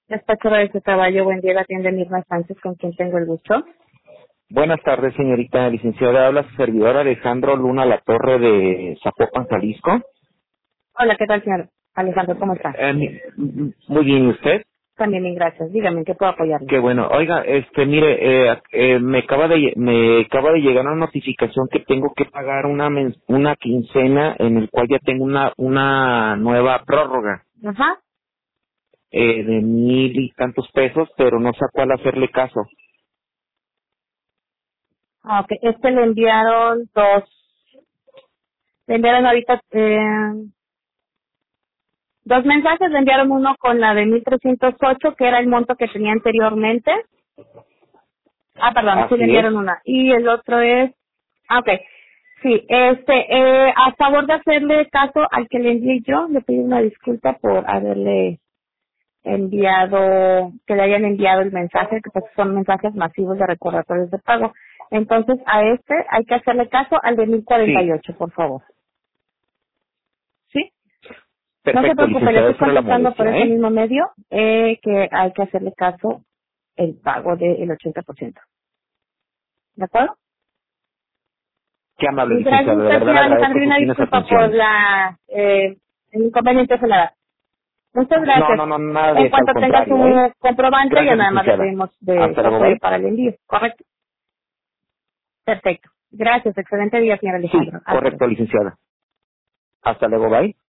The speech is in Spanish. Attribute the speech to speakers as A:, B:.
A: Despachadora de su caballo, buen día, la atiende Mirna Sánchez, con quien tengo el gusto.
B: Buenas tardes, señorita licenciada. Habla su servidor Alejandro Luna La Torre de Zapopan, Jalisco.
A: Hola, ¿qué tal, señor Alejandro? ¿Cómo está?
B: Muy bien, ¿y usted?
A: También bien, gracias. Dígame, ¿en qué puedo apoyarle?
B: Qué bueno. Oiga, mire, me acaba de llegar una notificación que tengo que pagar una quincena en el cual ya tengo una nueva prórroga
A: Ajá.
B: de 1,000 y tantos pesos, pero no sé a cuál hacerle caso.
A: Ah, ok, le enviaron le enviaron ahorita dos mensajes, le enviaron uno con la de 1,308, que era el monto que tenía anteriormente. Ah, perdón, sí le
B: Así es.
A: enviaron una. Y el otro es, ok, sí, a favor de hacerle caso al que le envié yo, le pido una disculpa por haberle que le hayan enviado el mensaje, que pues son mensajes masivos de recordatorios de pago. Entonces, a hay que hacerle caso al de
B: Sí,
A: 1,048, por favor. ¿Sí? No se
B: perfecto,
A: preocupe, le
B: licenciada,
A: estoy
B: esa era la
A: contestando por
B: molestia,
A: ese
B: ¿eh?
A: mismo medio, que hay que hacerle caso el pago del 80%. ¿De acuerdo?
B: Qué amable,
A: Y gracias a
B: licenciada. De
A: usted,
B: verdad le
A: señora
B: agradezco
A: Alejandra, y
B: sus
A: una
B: finas
A: disculpa por
B: atenciones.
A: el inconveniente que le da. Muchas
B: No,
A: gracias.
B: no, no, nada de
A: En
B: eso, al
A: cuanto tenga
B: contrario, ¿eh?
A: su comprobante, ya
B: Gracias,
A: nada más le
B: licenciada.
A: pedimos de
B: Hasta
A: su
B: luego,
A: apoyo
B: bye.
A: para el envío. ¿Correcto? Perfecto. Gracias. Excelente día, señor
B: Sí,
A: Alejandro. Hasta luego.
B: correcto, licenciada. Hasta luego, bye.